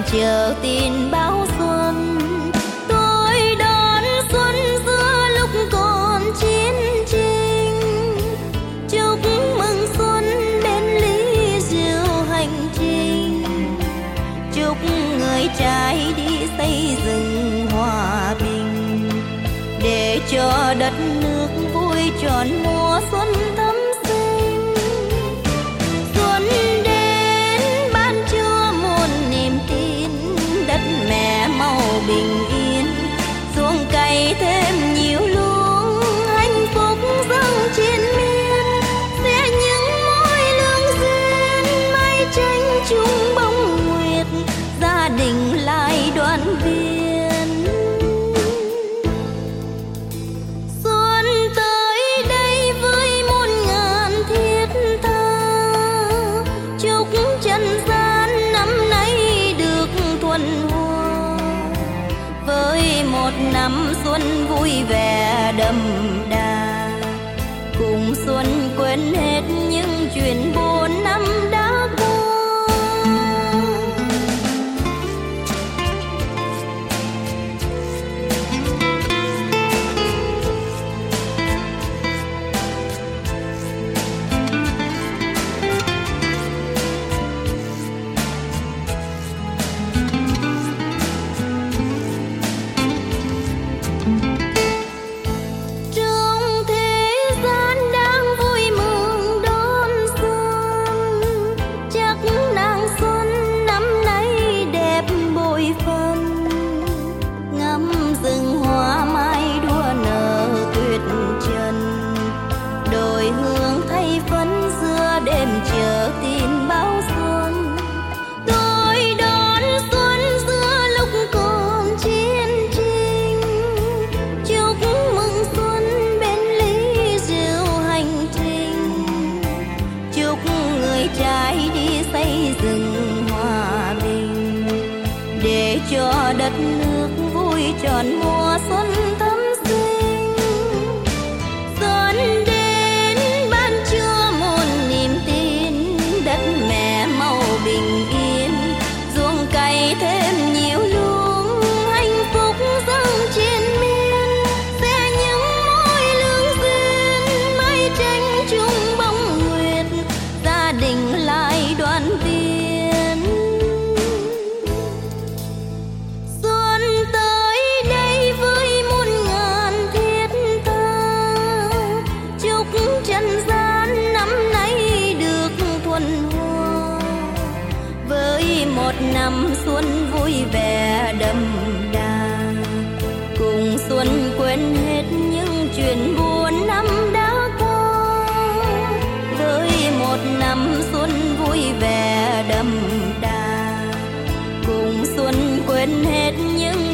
chờ tin báo xuân. Tôi đón xuân giữa lúc còn chiến tranh, chúc mừng xuân bên ly rượu hành trình, chúc người trai đi xây dựng hòa bình, để cho đất nước vui tròn mùa xuân thắm xinh. Xuân đến ban cho muôn niềm tin, đất mẹ màu bình yên, xuống cày thêm nhiều luống hạnh phúc dâng trên miên, sẽ những mối lương duyên mái tranh chung bông nguyệt, gia đình lại đoàn viên. Xuân tới đây với muôn ngàn thiết tha, chúc trần gian năm nay được thuần hòa, với một năm xuân vui vẻ đậm đà, cùng xuân quên hết những chuyện buồn năm đã qua. Trong thế gian đang vui mừng đón xuân, chắc nàng xuân năm nay đẹp bội phần, ngắm rừng hoa mai đua nở tuyệt trần, đồi hương thay phấn giữa đêm chờ tin báo xuân. Tôi đón xuân giữa lúc còn chiến tranh, chúc mừng xuân bên ly rượu hành trình, chúc người trai đi xây dựng hòa bình, để cho đất nước vui tròn mùa xuân thắm xinh. Xuân đến ban cho muôn niềm tin, đất mẹ màu bình yên, ruộng cày thêm nhiều luống hạnh phúc dâng trên miên, sẽ những mối lương duyên mái tranh chung bông nguyệt, gia đình lại đoàn viên. Xuân tới đây với muôn ngàn thiết tha, chúc trần gian năm nay được thuần hòa, với một năm xuân vui vẻ đậm đà, cùng xuân quên hết những chuyện buồn năm đã qua, với một năm xuân vui vẻ đậm đà, cùng xuân quên hết những